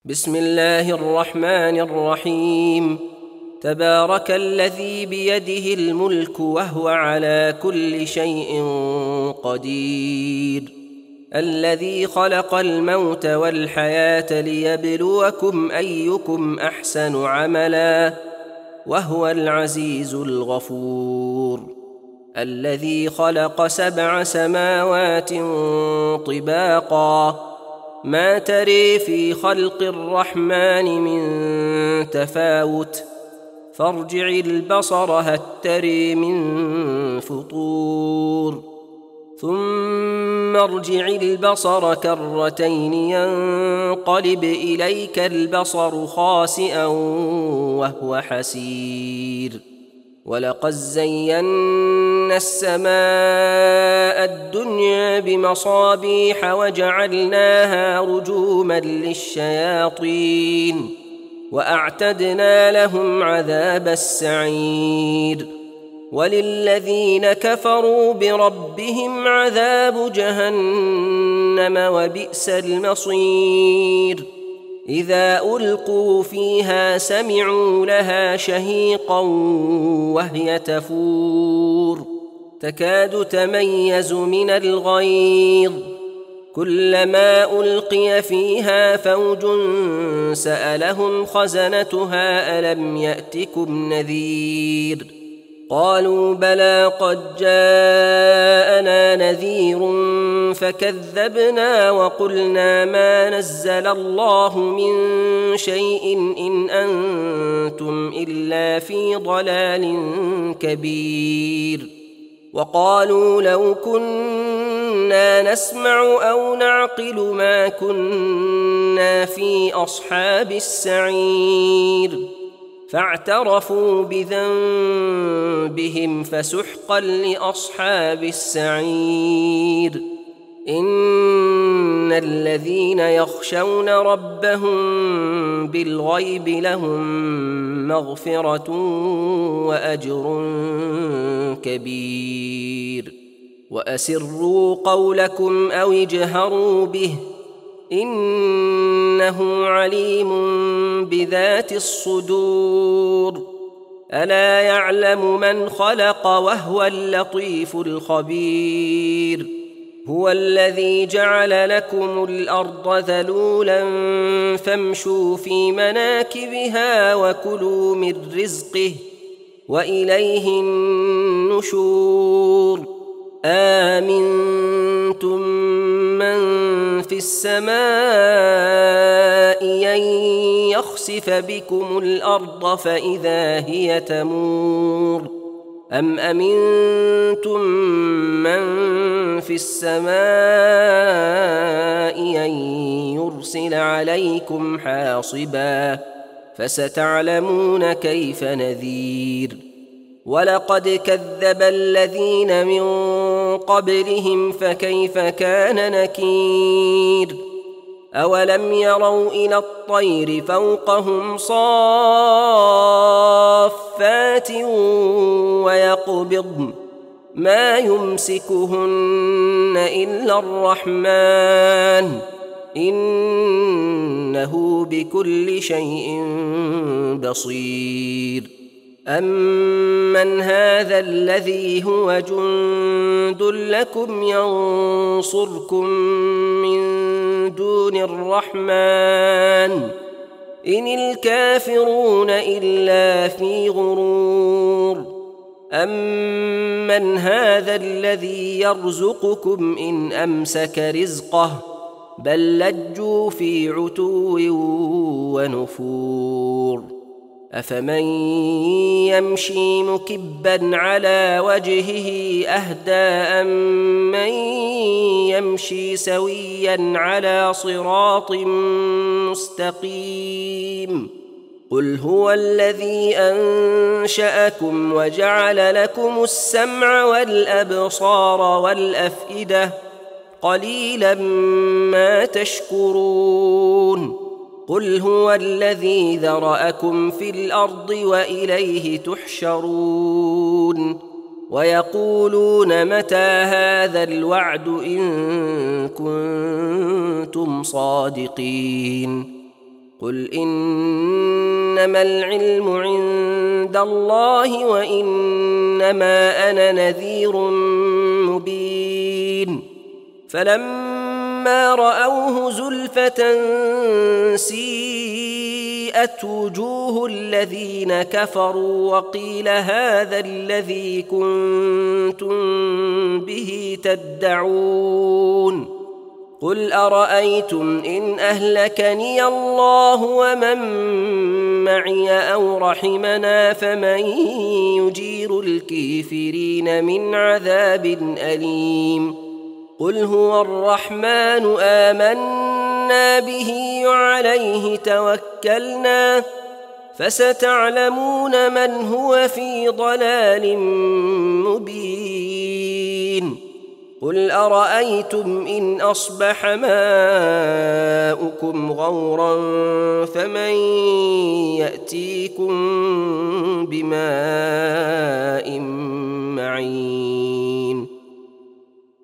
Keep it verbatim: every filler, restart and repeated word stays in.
بسم الله الرحمن الرحيم. تبارك الذي بيده الملك وهو على كل شيء قدير، الذي خلق الموت والحياة ليبلوكم أيكم أحسن عملا، وهو العزيز الغفور، الذي خلق سبع سماوات طباقا، ما تري في خلق الرحمن من تفاوت، فارجع البصر هل تري من فطور، ثم ارجع البصر كرتين ينقلب إليك البصر خاسئا وهو حسير، ولقد زينا السماء الدنيا بمصابيح وجعلناها رجوما للشياطين، وأعتدنا لهم عذاب السعير، وللذين كفروا بربهم عذاب جهنم وبئس المصير. إذا ألقوا فيها سمعوا لها شهيقا وهي تفور، تكاد تميز من الغيظ، كلما ألقي فيها فوج سألهم خزنتها ألم يأتكم نذير، قالوا بلى قد جاءنا نذير فكذبنا وقلنا ما نزل الله من شيء إن أنتم إلا في ضلال كبير. وقالوا لو كنا نسمع أو نعقل ما كنا في أصحاب السعير، فاعترفوا بذنبهم فسحقا لأصحاب السعير. إن الذين يخشون ربهم بالغيب لهم مغفرة وأجر كبير. وأسروا قولكم أو اجهروا به إنه عليم بذات الصدور. ألا يعلم من خلق وهو اللطيف الخبير. هو الذي جعل لكم الأرض ذلولا فامشوا في مناكبها وكلوا من رزقه وإليه النشور. آمنتم من في السماء أن يخسف بكم الأرض فإذا هي تمور، أم أمنتم من في السماء أن يرسل عليكم حاصبا، فستعلمون كيف نذير. ولقد كذب الذين من قبلهم فكيف كان نكير. أولم يروا إلى الطير فوقهم صافات ويقبضن ما يمسكهن إلا الرحمن إنه بكل شيء بصير. أمن هذا الذي هو جند لكم ينصركم من دون الرحمن إن الكافرون إلا في غرور. أمن هذا الذي يرزقكم إن أمسك رزقه بل لجوا في عتو ونفور. أفمن يمشي مكبا على وجهه أهدى أمن يمشي سويا على صراط مستقيم. قل هو الذي أنشأكم وجعل لكم السمع والأبصار والأفئدة قليلا ما تشكرون. قل هو الذي ذرأكم في الأرض وإليه تحشرون. ويقولون متى هذا الوعد إن كنتم صادقين قل إنما العلم عند الله وإنما أنا نذير مبين فلما رأوه زلفة سيئت وجوه الذين كفروا وقيل هذا الذي كنتم به تدعون قل أرأيتم إن أهلكني الله ومن معي أو رحمنا فمن يجير الكافرين من عذاب أليم قل هو الرحمن آمنا به وعليه توكلنا فستعلمون من هو في ضلال مبين قل أرأيتم إن أصبح ماؤكم غورا فمن يأتيكم بماء معين